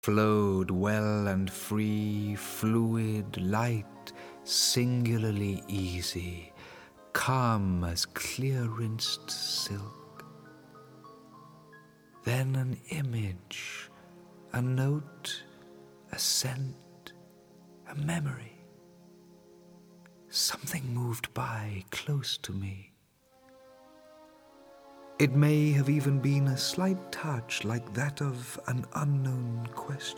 flowed well and free, fluid, light, singularly easy, calm as clear-rinsed silk. Then an image, a note, a scent, a memory. Something moved by close to me. It may have even been a slight touch like that of an unknown question.